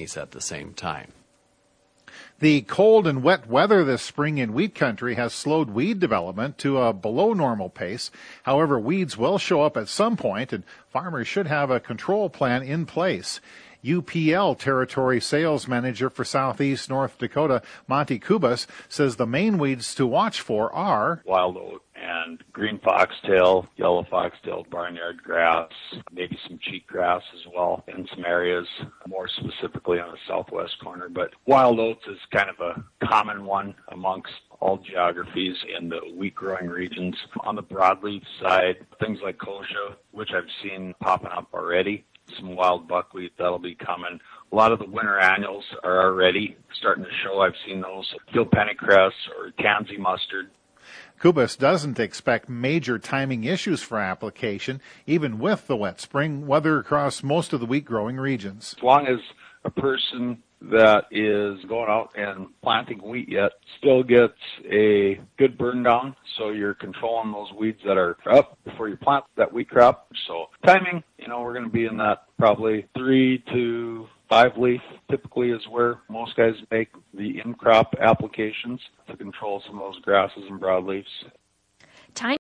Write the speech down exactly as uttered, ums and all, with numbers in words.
these at the same time. The cold and wet weather this spring in wheat country has slowed weed development to a below normal pace. However, weeds will show up at some point, and farmers should have a control plan in place. U P L Territory Sales Manager for Southeast North Dakota, Monty Kubas, says the main weeds to watch for are wild oat and green foxtail, yellow foxtail, barnyard grass, maybe some cheatgrass as well in some areas, more specifically on the southwest corner. But wild oats is kind of a common one amongst all geographies in the wheat growing regions. On the broadleaf side, things like kochia, which I've seen popping up already, some wild buckwheat that'll be coming. A lot of the winter annuals are already starting to show. I've seen those. Field pennycress or tansy mustard. Kubas doesn't expect major timing issues for application, even with the wet spring weather across most of the wheat growing regions. As long as a person that is going out and planting wheat yet still gets a good burn down, so you're controlling those weeds that are up before you plant that wheat crop. So timing, you know, we're going to be in that probably three to five leaf typically is where most guys make the in-crop applications to control some of those grasses and broadleaves. Time